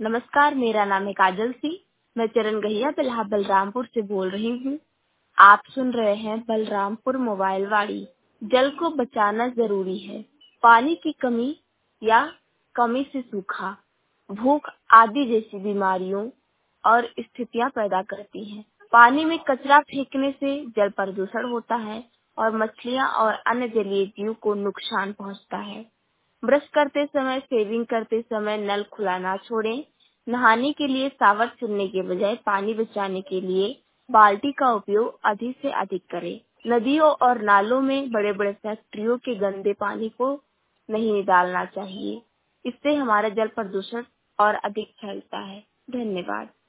नमस्कार, मेरा नाम है काजल सी। मैं चरण गहिया बिल्हा बलरामपुर से बोल रही हूँ। आप सुन रहे हैं बलरामपुर मोबाइल वाड़ी। जल को बचाना जरूरी है। पानी की कमी या कमी से सूखा, भूख आदि जैसी बीमारियों और स्थितियां पैदा करती हैं। पानी में कचरा फेंकने से जल प्रदूषण होता है और मछलियां और अन्य जलीय जीव को नुकसान पहुंचता है। ब्रश करते समय, शेविंग करते समय नल खुला ना छोड़ें। नहाने के लिए शावर चुनने के बजाय पानी बचाने के लिए बाल्टी का उपयोग अधिक से अधिक करें। नदियों और नालों में बड़े बड़े फैक्ट्रियों के गंदे पानी को नहीं डालना चाहिए। इससे हमारा जल प्रदूषण और अधिक फैलता है। धन्यवाद।